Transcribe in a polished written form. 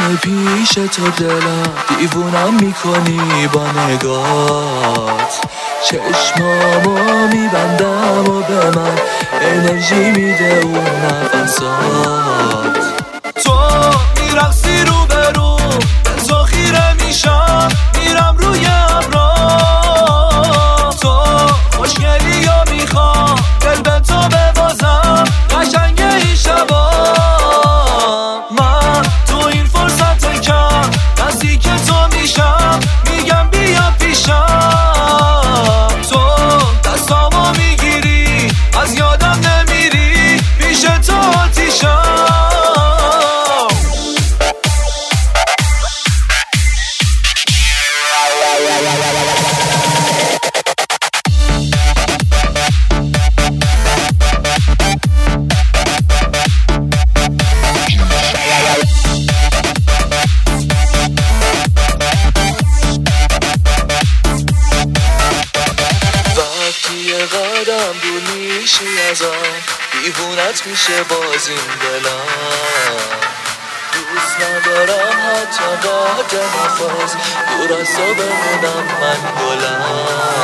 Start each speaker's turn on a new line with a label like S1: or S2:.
S1: میای پیش تو دلم دیوونم میکنی با نگات، چشمامو میبندم و به من انرژی میده اون نفسات. تو میرقصی رو به رو به تو خیره میشم، میرم روی ابرا. تو خوشگلی و میخوام دل به تو ببازم، قشنگه این شبا. من تو این فرصت کم نزدیک تو میشم، میگم بیا پیشم. تو دستامو میگیری از یادم نمیری، پیش تو آتیشم. وقتی قدم دور میشی ازم، دیوونت میشه باز این دلم. دوست ندارم حتی بعد نفس دور از تو بمونم من گلم.